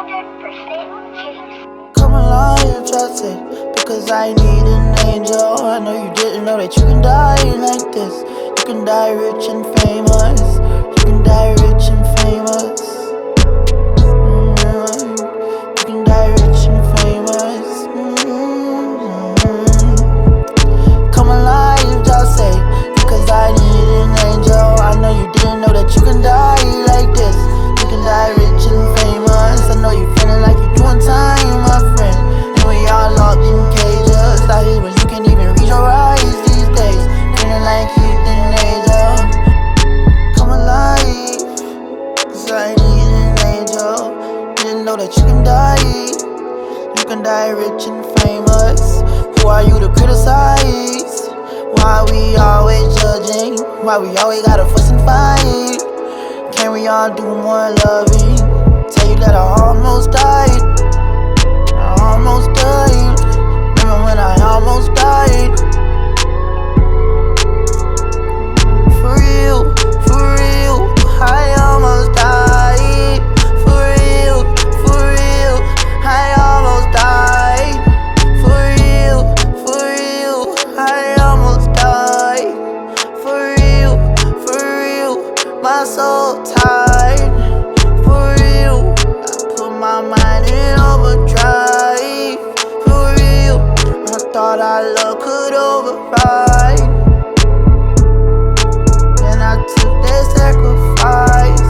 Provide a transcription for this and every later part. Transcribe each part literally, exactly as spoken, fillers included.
Come along, you trust it, because I need an angel. I know you didn't know that you can die like this. You can die rich and famous. You can die rich and famous. Mm-hmm. You can die rich and famous. Mm-hmm. Come along, you just say, because I need an angel. I know you didn't know that you can die like this. You can die rich and famous. I know you feeling like you're doing time, my friend. And we all locked in cages. Out here when you can't even reach your eyes these days. Feeling like you're an angel. Come alive, cause I need an angel. Didn't know that you can die. You can die rich and famous. Who are you to criticize? Why we always judging? Why we always gotta fuss and fight? Can we all do more loving? Tell you that I almost died. I almost died. Remember when I almost died? For real, for real, I almost died. For real, for real, I almost died. For real, for real, I almost died. For real, for real, my soul tired. For real, I put my mind in overdrive. For real, I thought our love could override. Then I took that sacrifice.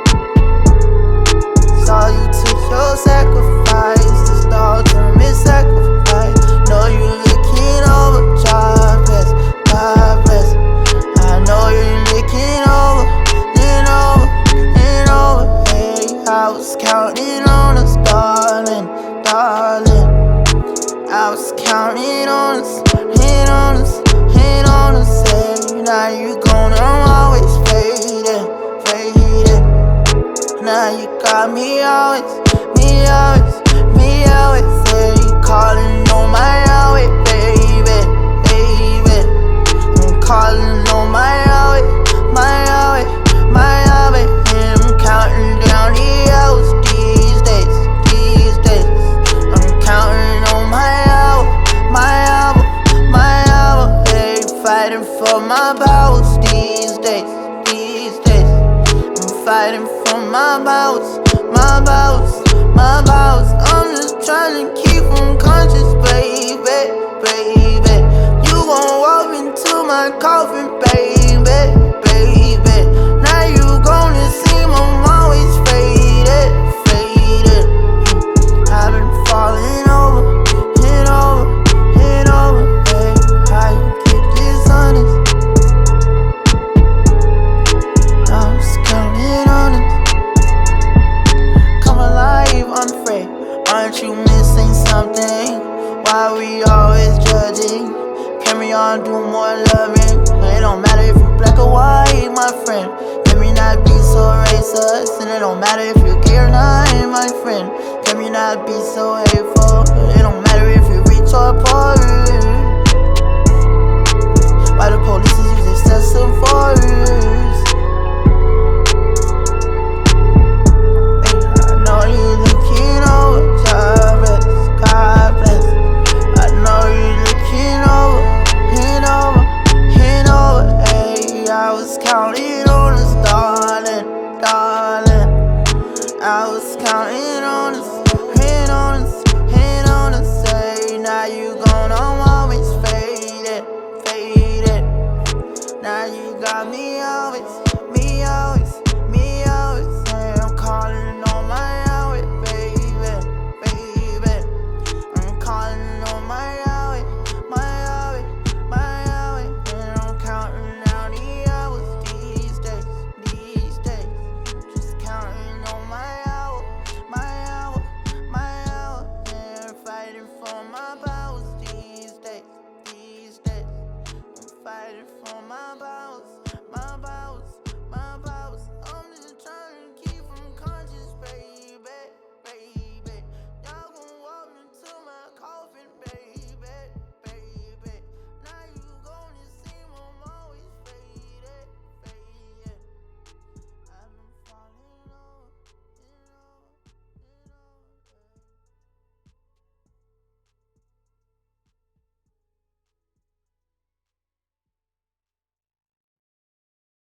Saw you took your sacrifice. This the ultimate sacrifice. Know you looking overdrive, bless, God bless. I know you're looking over, and over, and over. Hey, I was counting on us, darling, darling. I was counting on us, and on us, and on us. Hey, now you gone, I'm always fading, fading. Now you got me always, me always, me always. Hey, calling on my always, baby, baby. I'm calling on my always, my always, my always. And I'm counting down the hours these days, these days. I'm counting on my hour, my hour, my hour. Hey, fighting for my bowels these days, these days. I'm fighting for my bowels, my bowels, my bowels. I'm just trying to keep them conscious, baby, baby. You gon' walk into my coffin, baby, baby. Now you gonna see I'm always faded, faded. I've been falling over, and over, and over. Hey, how you get this honest? I was counting on it. Come alive, unafraid. Aren't you missing something? Why we always judging? Can we all do more loving? It don't matter if you're black or white, my friend. Can we not be so racist? And it don't matter if you're gay or not, my friend. Can we not be so hateful? It don't matter if you're rich or poor. Why the police use excessive force? I know you're looking over, God bless, God bless. I know you're looking over, and over, and over. Hey, I was counting on us, darling, darling. I was counting on us, and on us, and on us. Hey, now you gone, I'm always faded, faded. Now you got me always, me always, me always. Hey, I'm calling on my always, baby, baby. I'm calling on my always, my always, my always. And I'm counting down the hours these days, these days. Just counting on my hour, my hour, my hour. And fighting for my bowels these days, these days. I'm fighting for my bowels.